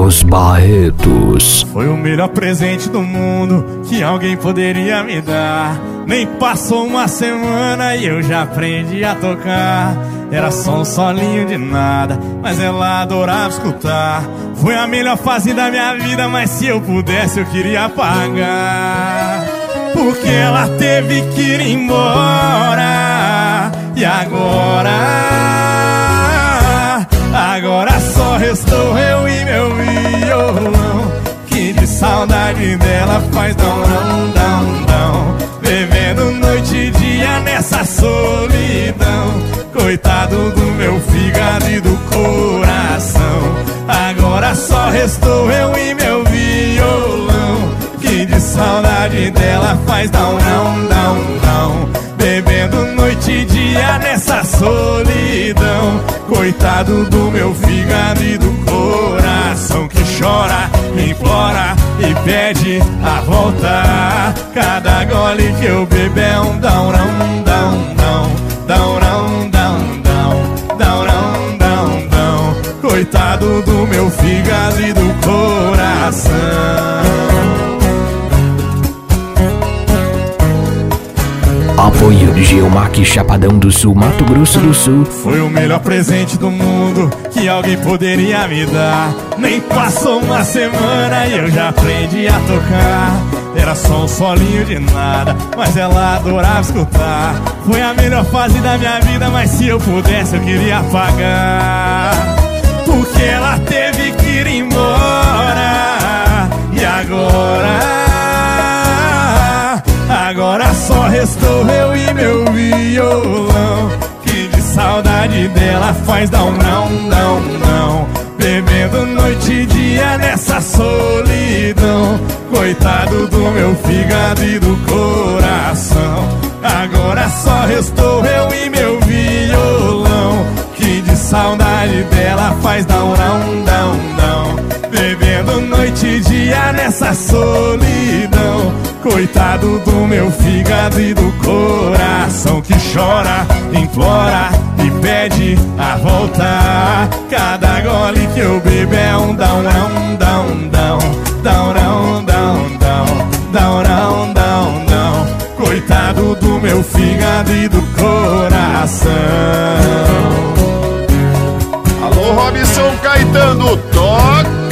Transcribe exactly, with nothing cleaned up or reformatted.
Carlos Barretos. Foi o melhor presente do mundo que alguém poderia me dar. Nem passou uma semana e eu já aprendi a tocar. Era só um solinho de nada, mas ela adorava escutar. Foi a melhor fase da minha vida, mas se eu pudesse eu queria apagar. Porque ela teve que ir embora. E agora... Agora só restou eu e meu violão, que de saudade dela faz dão, dão, dão, dão. Bebendo noite e dia nessa solidão. Coitado do meu fígado e do coração. Agora só restou eu e meu violão, que de saudade dela faz dão, dão, dão, dão. Bebendo noite e dia nessa solidão. Coitado do meu fígado e do coração, que chora, implora e pede a volta. Cada gole que eu bebo é um dão-rão, dão-dão, dão-rão, dão-dão, dão-rão, dão-dão. Coitado do meu fígado e do coração. Apoio de Geomac, Chapadão do Sul, Mato Grosso do Sul. Foi o melhor presente do mundo que alguém poderia me dar. Nem passou uma semana e eu já aprendi a tocar. Era só um solinho de nada, mas ela adorava escutar. Foi a melhor fase da minha vida, mas se eu pudesse eu queria apagar. Porque ela teve que ir embora. E agora... Agora só restou eu e meu violão, que de saudade dela faz dão, não, não, não. Bebendo noite e dia nessa solidão. Coitado do meu fígado e do coração. Agora só restou eu e meu violão, que de saudade dela faz dão, não, não, não. Bebendo noite e dia nessa solidão. Coitado do meu fígado e do coração, que chora, implora e pede a volta. Cada gole que eu bebo é um dão-rão, dão-dão, dão-rão, dão-dão, dão-rão, dão-dão. Coitado do meu fígado e do coração. Alô, Robson Caetano, toca!